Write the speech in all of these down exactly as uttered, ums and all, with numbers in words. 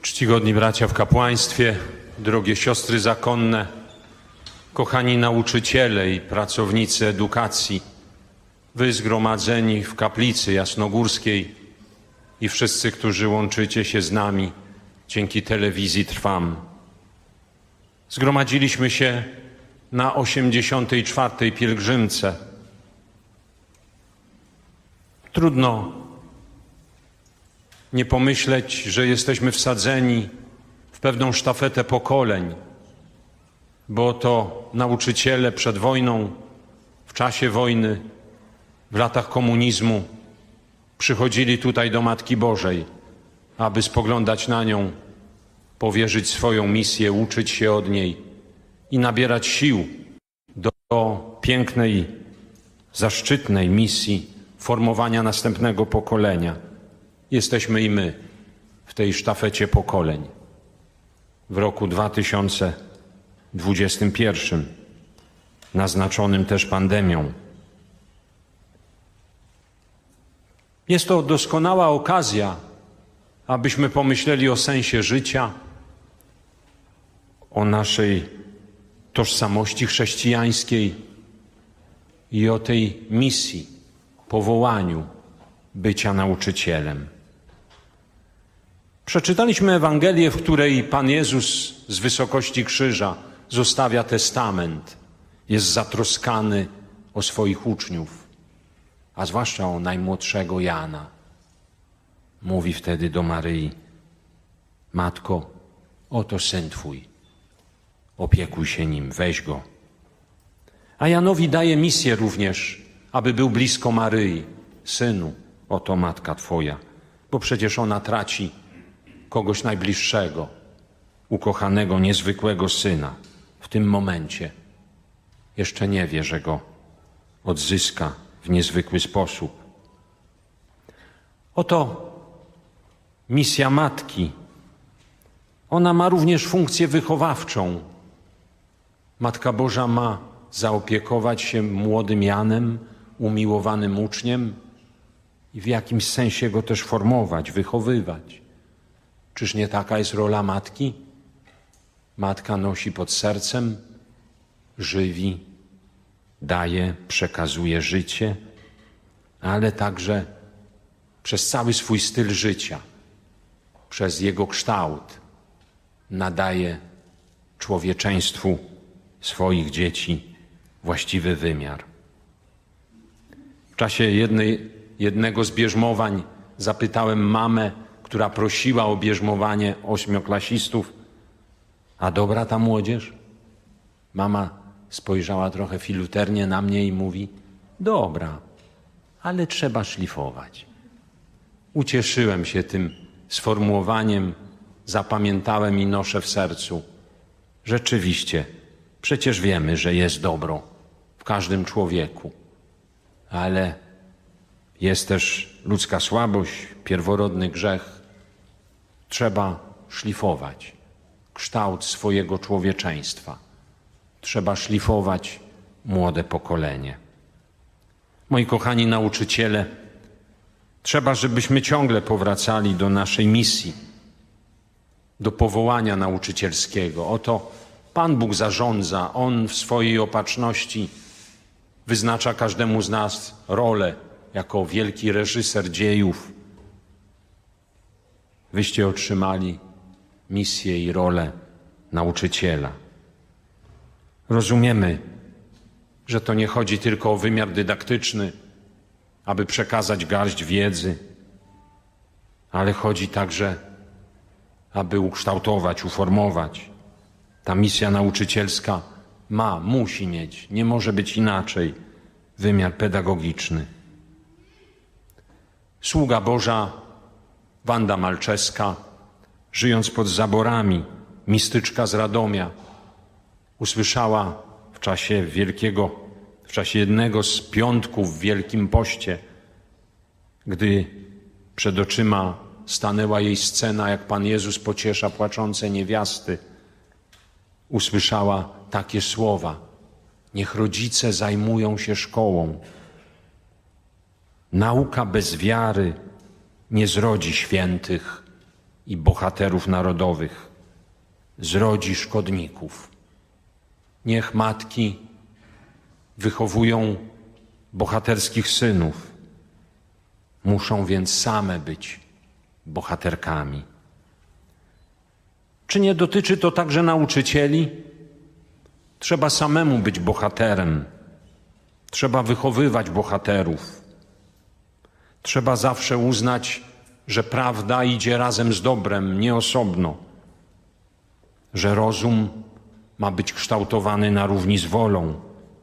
Czcigodni bracia w kapłaństwie, drogie siostry zakonne, kochani nauczyciele i pracownicy edukacji, wy zgromadzeni w kaplicy jasnogórskiej i wszyscy, którzy łączycie się z nami dzięki telewizji Trwam. Zgromadziliśmy się na osiemdziesiątej czwartej pielgrzymce. Trudno nie pomyśleć, że jesteśmy wsadzeni w pewną sztafetę pokoleń, bo to nauczyciele przed wojną, w czasie wojny, w latach komunizmu przychodzili tutaj do Matki Bożej, aby spoglądać na nią, powierzyć swoją misję, uczyć się od niej i nabierać sił do pięknej, zaszczytnej misji formowania następnego pokolenia. Jesteśmy i my w tej sztafecie pokoleń. W roku dwa tysiące dwudziestym pierwszym, naznaczonym też pandemią. Jest to doskonała okazja, abyśmy pomyśleli o sensie życia, o naszej tożsamości chrześcijańskiej i o tej misji, powołaniu bycia nauczycielem. Przeczytaliśmy Ewangelię, w której Pan Jezus z wysokości krzyża zostawia testament, jest zatroskany o swoich uczniów, a zwłaszcza o najmłodszego Jana. Mówi wtedy do Maryi: Matko, oto syn Twój, opiekuj się nim, weź go. A Janowi daje misję również, aby był blisko Maryi. Synu, oto matka Twoja, bo przecież ona traci kogoś najbliższego, ukochanego, niezwykłego syna. W tym momencie jeszcze nie wie, że go odzyska w niezwykły sposób. Oto misja matki. Ona ma również funkcję wychowawczą. Matka Boża ma zaopiekować się młodym Janem, umiłowanym uczniem i w jakimś sensie go też formować, wychowywać. Czyż nie taka jest rola matki? Matka nosi pod sercem, żywi, daje, przekazuje życie, ale także przez cały swój styl życia, przez jego kształt nadaje człowieczeństwu swoich dzieci właściwy wymiar. W czasie jednej, jednego z bierzmowań zapytałem mamę, która prosiła o bierzmowanie ośmioklasistów: a dobra ta młodzież? Mama spojrzała trochę filuternie na mnie i mówi: dobra, ale trzeba szlifować. Ucieszyłem się tym sformułowaniem, zapamiętałem i noszę w sercu. Rzeczywiście, przecież wiemy, że jest dobro w każdym człowieku, ale jest też ludzka słabość, pierworodny grzech. Trzeba szlifować kształt swojego człowieczeństwa. Trzeba szlifować młode pokolenie. Moi kochani nauczyciele, trzeba, żebyśmy ciągle powracali do naszej misji, do powołania nauczycielskiego. Oto Pan Bóg zarządza. On w swojej opatrzności wyznacza każdemu z nas rolę jako wielki reżyser dziejów. Wyście otrzymali misję i rolę nauczyciela. Rozumiemy, że to nie chodzi tylko o wymiar dydaktyczny, aby przekazać garść wiedzy, ale chodzi także, aby ukształtować, uformować. Ta misja nauczycielska ma, musi mieć, nie może być inaczej, wymiar pedagogiczny. Sługa Boża Wanda Malczewska, żyjąc pod zaborami, mistyczka z Radomia, usłyszała w czasie wielkiego, w czasie jednego z piątków w Wielkim Poście, gdy przed oczyma stanęła jej scena, jak Pan Jezus pociesza płaczące niewiasty, usłyszała takie słowa: niech rodzice zajmują się szkołą. Nauka bez wiary nie zrodzi świętych i bohaterów narodowych zrodzi szkodników. Niech matki wychowują bohaterskich synów. Muszą więc same być bohaterkami. Czy nie dotyczy to także nauczycieli? Trzeba samemu być bohaterem. Trzeba wychowywać bohaterów. Trzeba zawsze uznać, że prawda idzie razem z dobrem, nie osobno. Że rozum ma być kształtowany na równi z wolą.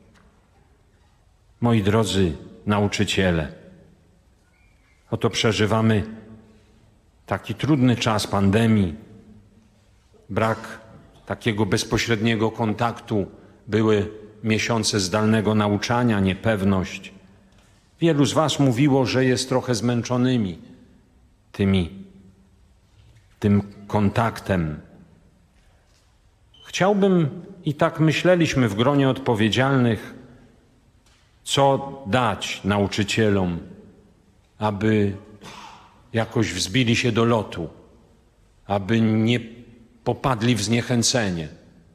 Moi drodzy nauczyciele, oto przeżywamy taki trudny czas pandemii, brak takiego bezpośredniego kontaktu, były miesiące zdalnego nauczania, niepewność. Wielu z was mówiło, że jest trochę zmęczonymi tymi, tym kontaktem. Chciałbym, i tak myśleliśmy w gronie odpowiedzialnych, co dać nauczycielom, aby jakoś wzbili się do lotu, aby nie popadli w zniechęcenie,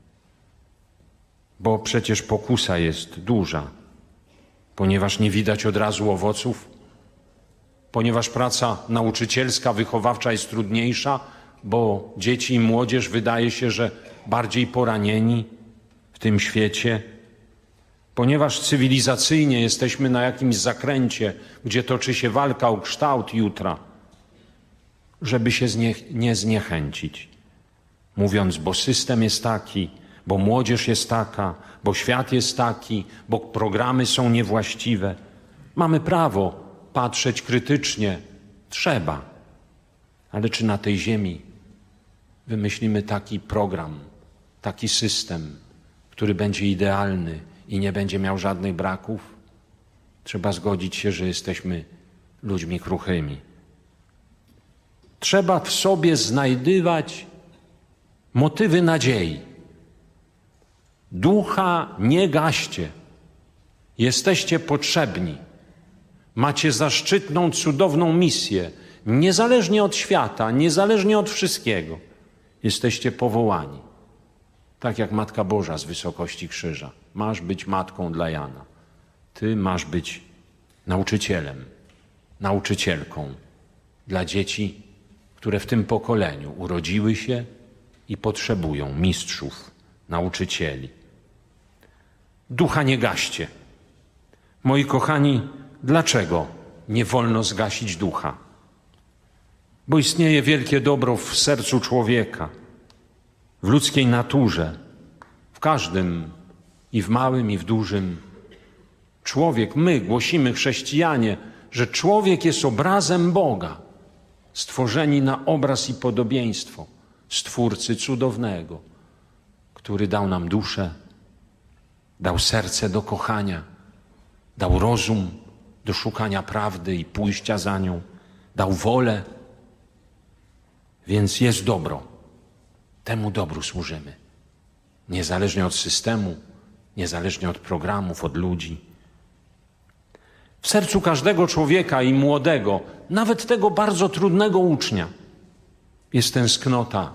bo przecież pokusa jest duża, ponieważ nie widać od razu owoców, ponieważ praca nauczycielska, wychowawcza jest trudniejsza, bo dzieci i młodzież wydaje się, że bardziej poranieni w tym świecie, ponieważ cywilizacyjnie jesteśmy na jakimś zakręcie, gdzie toczy się walka o kształt jutra, żeby się znie, nie zniechęcić. Mówiąc, bo system jest taki, bo młodzież jest taka, bo świat jest taki, bo programy są niewłaściwe. Mamy prawo patrzeć krytycznie. Trzeba. Ale czy na tej ziemi wymyślimy taki program, taki system, który będzie idealny i nie będzie miał żadnych braków? Trzeba zgodzić się, że jesteśmy ludźmi kruchymi. Trzeba w sobie znajdywać motywy nadziei. Ducha nie gaście. Jesteście potrzebni. Macie zaszczytną, cudowną misję. Niezależnie od świata, niezależnie od wszystkiego. Jesteście powołani. Tak jak Matka Boża z wysokości krzyża. Masz być matką dla Jana. Ty masz być nauczycielem, nauczycielką dla dzieci, które w tym pokoleniu urodziły się i potrzebują mistrzów, nauczycieli. Ducha nie gaście. Moi kochani, dlaczego nie wolno zgasić ducha? Bo istnieje wielkie dobro w sercu człowieka, w ludzkiej naturze, w każdym, i w małym, i w dużym. Człowiek, my głosimy, chrześcijanie, że człowiek jest obrazem Boga, stworzeni na obraz i podobieństwo Stwórcy cudownego, który dał nam duszę, dał serce do kochania, dał rozum do szukania prawdy i pójścia za nią, dał wolę. Więc jest dobro. Temu dobru służymy. Niezależnie od systemu, niezależnie od programów, od ludzi. W sercu każdego człowieka i młodego, nawet tego bardzo trudnego ucznia, jest tęsknota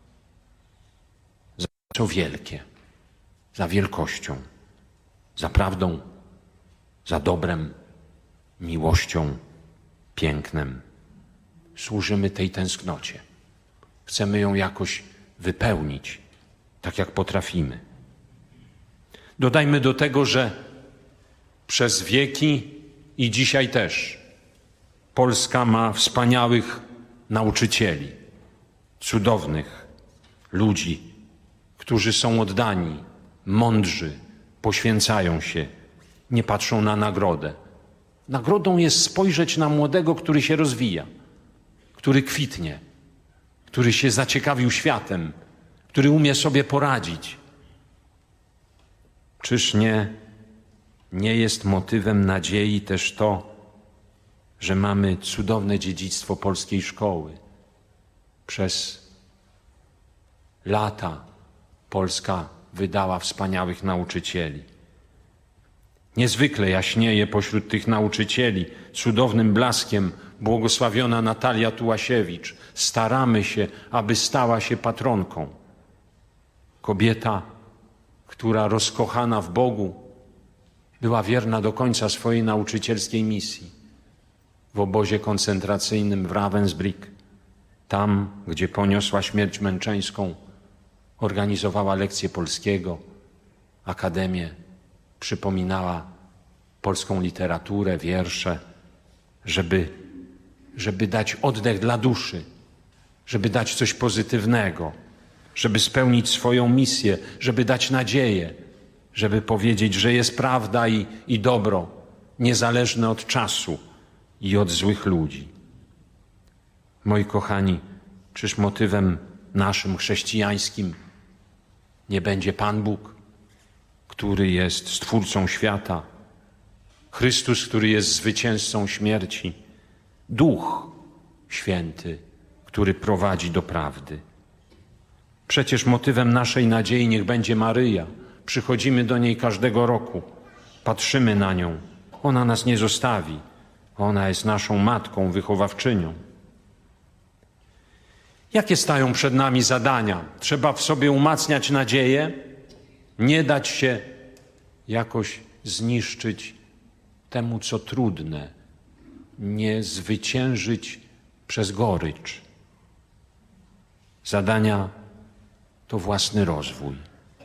za co wielkie, za wielkością, za prawdą, za dobrem, miłością, pięknem. Służymy tej tęsknocie. Chcemy ją jakoś wypełnić, tak jak potrafimy. Dodajmy do tego, że przez wieki i dzisiaj też Polska ma wspaniałych nauczycieli, cudownych ludzi, którzy są oddani, mądrzy, poświęcają się, nie patrzą na nagrodę. Nagrodą jest spojrzeć na młodego, który się rozwija, który kwitnie, który się zaciekawił światem, który umie sobie poradzić. Czyż nie, nie jest motywem nadziei też to, że mamy cudowne dziedzictwo polskiej szkoły? Przez lata Polska wydała wspaniałych nauczycieli. Niezwykle jaśnieje pośród tych nauczycieli cudownym blaskiem błogosławiona Natalia Tułasiewicz. Staramy się, aby stała się patronką. Kobieta, która rozkochana w Bogu, była wierna do końca swojej nauczycielskiej misji. W obozie koncentracyjnym w Ravensbrück, tam, gdzie poniosła śmierć męczeńską, organizowała lekcje polskiego, akademię, przypominała polską literaturę, wiersze, żeby, żeby dać oddech dla duszy, żeby dać coś pozytywnego, żeby spełnić swoją misję, żeby dać nadzieję, żeby powiedzieć, że jest prawda i, i dobro, niezależne od czasu i od złych ludzi. Moi kochani, czyż motywem naszym chrześcijańskim nie będzie Pan Bóg, który jest Stwórcą świata, Chrystus, który jest zwycięzcą śmierci, Duch Święty, który prowadzi do prawdy. Przecież motywem naszej nadziei niech będzie Maryja. Przychodzimy do niej każdego roku, patrzymy na nią. Ona nas nie zostawi. Ona jest naszą matką, wychowawczynią. Jakie stają przed nami zadania? Trzeba w sobie umacniać nadzieję, nie dać się jakoś zniszczyć temu, co trudne, nie zwyciężyć przez gorycz. Zadania to własny rozwój.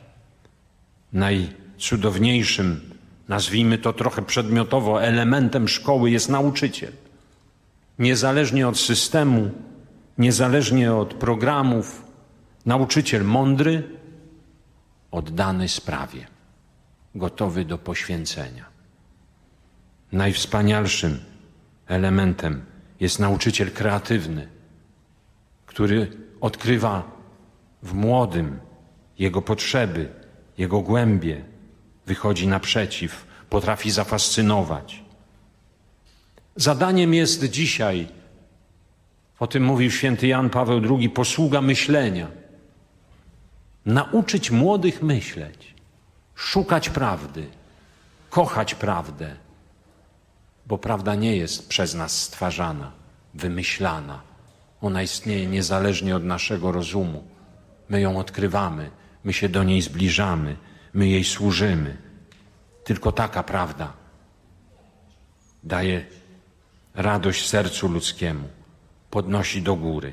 Najcudowniejszym, nazwijmy to trochę przedmiotowo, elementem szkoły jest nauczyciel. Niezależnie od systemu, niezależnie od programów, nauczyciel mądry, oddany sprawie, gotowy do poświęcenia. Najwspanialszym elementem jest nauczyciel kreatywny, który odkrywa w młodym jego potrzeby, jego głębie, wychodzi naprzeciw, potrafi zafascynować. Zadaniem jest dzisiaj, o tym mówił święty Jan Paweł drugi, posługa myślenia. Nauczyć młodych myśleć, szukać prawdy, kochać prawdę, bo prawda nie jest przez nas stwarzana, wymyślana. Ona istnieje niezależnie od naszego rozumu. My ją odkrywamy, my się do niej zbliżamy, my jej służymy. Tylko taka prawda daje radość sercu ludzkiemu, podnosi do góry.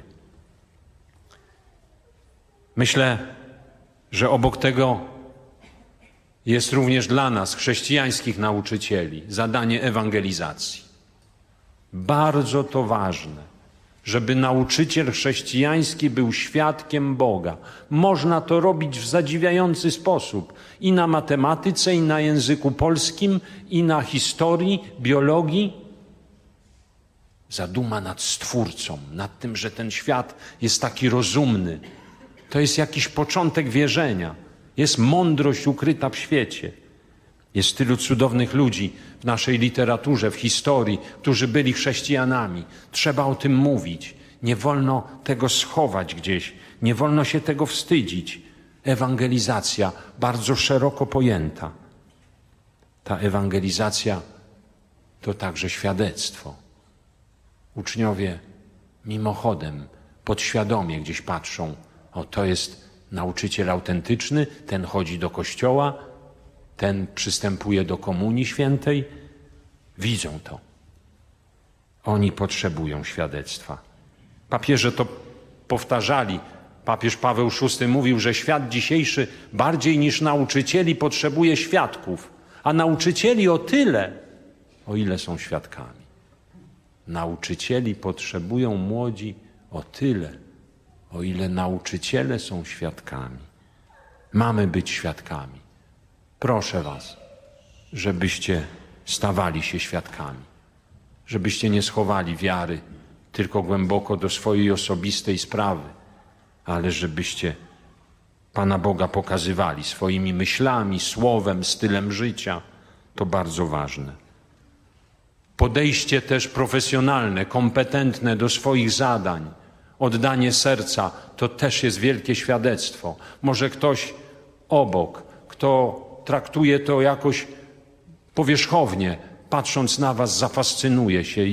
Myślę, że obok tego jest również dla nas, chrześcijańskich nauczycieli, zadanie ewangelizacji. Bardzo to ważne, żeby nauczyciel chrześcijański był świadkiem Boga. Można to robić w zadziwiający sposób i na matematyce, i na języku polskim, i na historii, biologii. Zaduma nad Stwórcą, nad tym, że ten świat jest taki rozumny. To jest jakiś początek wierzenia. Jest mądrość ukryta w świecie. Jest tylu cudownych ludzi w naszej literaturze, w historii, którzy byli chrześcijanami. Trzeba o tym mówić. Nie wolno tego schować gdzieś. Nie wolno się tego wstydzić. Ewangelizacja bardzo szeroko pojęta. Ta ewangelizacja to także świadectwo. Uczniowie mimochodem, podświadomie gdzieś patrzą. O, to jest nauczyciel autentyczny, ten chodzi do kościoła, ten przystępuje do komunii świętej. Widzą to. Oni potrzebują świadectwa. Papieże to powtarzali. Papież Paweł szósty mówił, że świat dzisiejszy bardziej niż nauczycieli potrzebuje świadków, a nauczycieli o tyle, o ile są świadkami. Nauczycieli potrzebują młodzi o tyle, o ile nauczyciele są świadkami. Mamy być świadkami. Proszę was, żebyście stawali się świadkami, żebyście nie schowali wiary tylko głęboko do swojej osobistej sprawy, ale żebyście Pana Boga pokazywali swoimi myślami, słowem, stylem życia. To bardzo ważne. Podejście też profesjonalne, kompetentne do swoich zadań, oddanie serca, to też jest wielkie świadectwo. Może ktoś obok, kto traktuje to jakoś powierzchownie, patrząc na was, zafascynuje się i,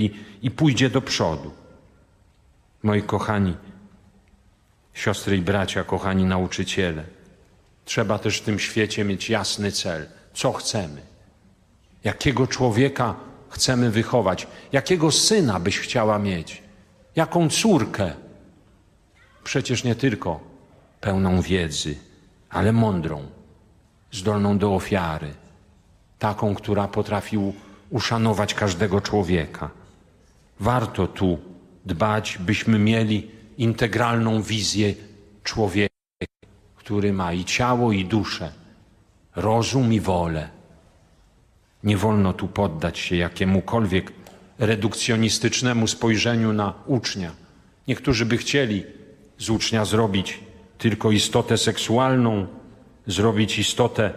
i pójdzie do przodu. Moi kochani siostry i bracia, kochani nauczyciele, trzeba też w tym świecie mieć jasny cel. Co chcemy? Jakiego człowieka chcemy wychować? Jakiego syna byś chciała mieć? Jaką córkę? Przecież nie tylko pełną wiedzy, ale mądrą, zdolną do ofiary, taką, która potrafi uszanować każdego człowieka. Warto tu dbać, byśmy mieli integralną wizję człowieka, który ma i ciało, i duszę, rozum i wolę. Nie wolno tu poddać się jakiemukolwiek redukcjonistycznemu spojrzeniu na ucznia. Niektórzy by chcieli z ucznia zrobić tylko istotę seksualną, zrobić istotę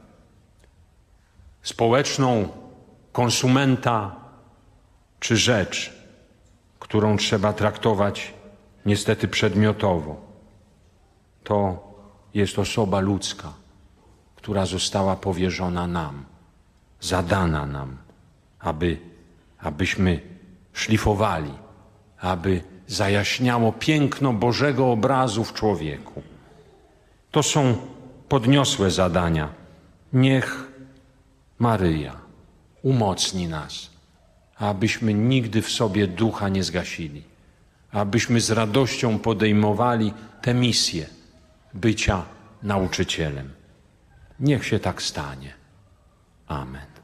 społeczną, konsumenta czy rzecz, którą trzeba traktować niestety przedmiotowo. To jest osoba ludzka, która została powierzona nam, zadana nam, aby, abyśmy szlifowali, aby zajaśniało piękno Bożego obrazu w człowieku. To są podniosłe zadania. Niech Maryja umocni nas, abyśmy nigdy w sobie ducha nie zgasili, abyśmy z radością podejmowali tę misję bycia nauczycielem. Niech się tak stanie. Amen.